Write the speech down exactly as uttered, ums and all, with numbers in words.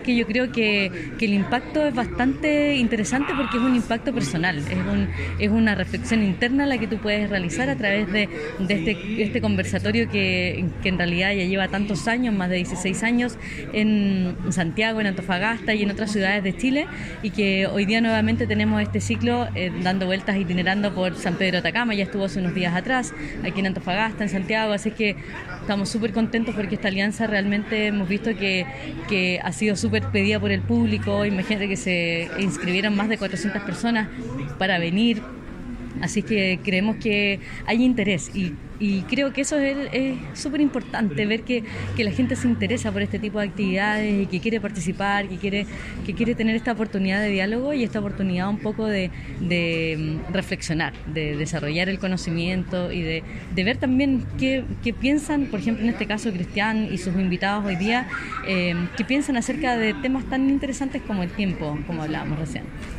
que yo creo que, que el impacto es bastante interesante porque es un impacto personal, es, un, es una reflexión interna la que tú puedes realizar a través de, de este, este conversatorio que, que en realidad ya lleva tantos años, más de dieciséis años, en Santiago, en Antofagasta y en otras ciudades de Chile, y que hoy día nuevamente tenemos este ciclo eh, dando vueltas, itinerando por San Pedro de Atacama, ya estuvo hace unos días atrás, aquí en Antofagasta, en Santiago, así que estamos súper contentos porque esta alianza realmente hemos visto que, que ha sido súper pedida por el público. Imagínate que se inscribieron más de cuatrocientas personas para venir, así que creemos que hay interés y, y creo que eso es súper importante, ver que, que la gente se interesa por este tipo de actividades y que quiere participar, que quiere, que quiere tener esta oportunidad de diálogo y esta oportunidad un poco de, de reflexionar, de desarrollar el conocimiento y de, de ver también qué, qué piensan, por ejemplo en este caso Cristian y sus invitados hoy día, eh, qué piensan acerca de temas tan interesantes como el tiempo, como hablábamos recién.